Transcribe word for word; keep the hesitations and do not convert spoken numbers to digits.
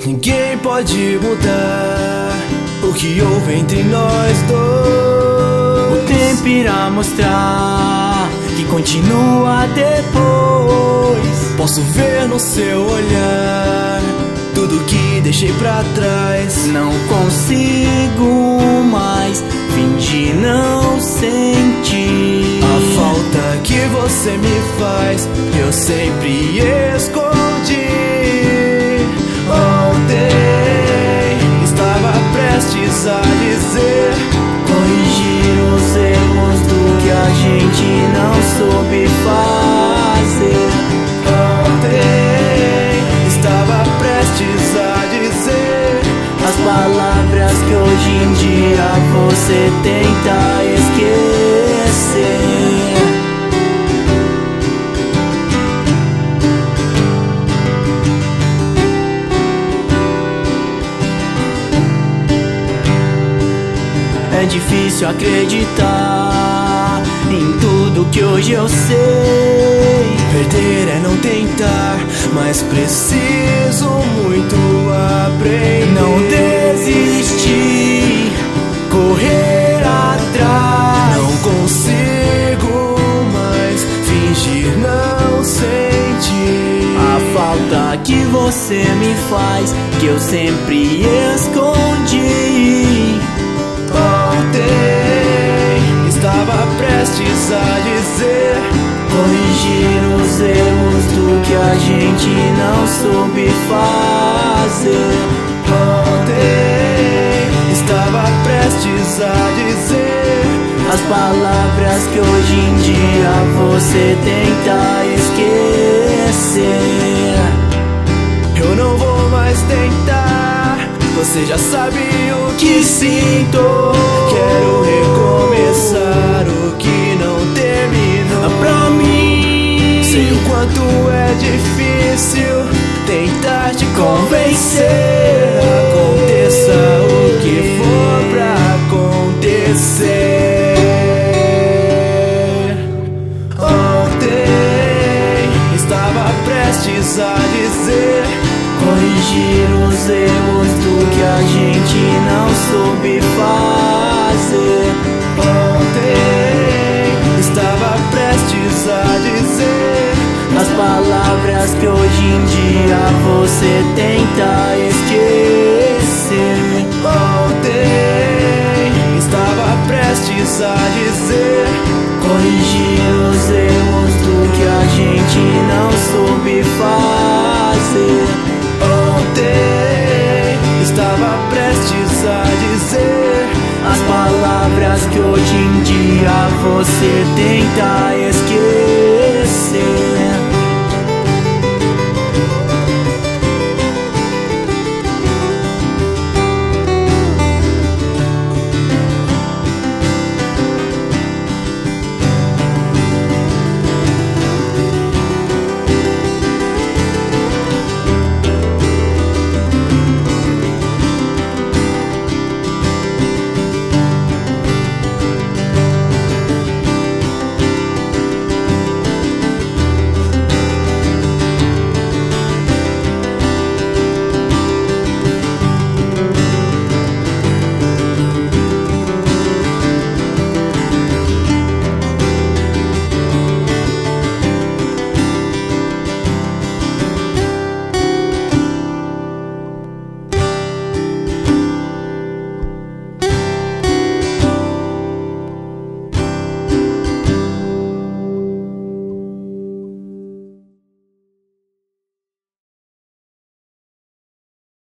Ninguém pode mudar o que houve entre nós dois. O tempo irá mostrar que continua depois. Posso ver no seu olhar tudo que deixei pra trás. Não consigo mais fingir não sentir a falta que você me faz, eu sempre escondi. Ontem estava prestes a dizer, corrigir os erros do que a gente não soube fazer. Ontem estava prestes a dizer as palavras que hoje em dia você tenta esquecer. É difícil acreditar em tudo que hoje eu sei. Perder é não tentar, mas preciso muito aprender. Não desistir, correr atrás. Não consigo mais fingir não sentir a falta que você me faz, que eu sempre escondi. Ontem estava prestes a dizer, corrigir os erros do que a gente não soube fazer. Ontem estava prestes a dizer as palavras que hoje em dia você tenta esquecer. Eu não vou mais tentar, você já sabe o que sinto. Quero recomeçar o que não terminou. Pra mim, sei o quanto é difícil tentar te convencer. Aconteça o que for pra acontecer. Ontem estava prestes a dizer, corrigir os erros do que a gente não soube fazer. Ontem estava prestes a dizer as palavras que hoje em dia você tenta esquecer. Ontem estava prestes a dizer, corrigir os erros do que a gente não soube fazer.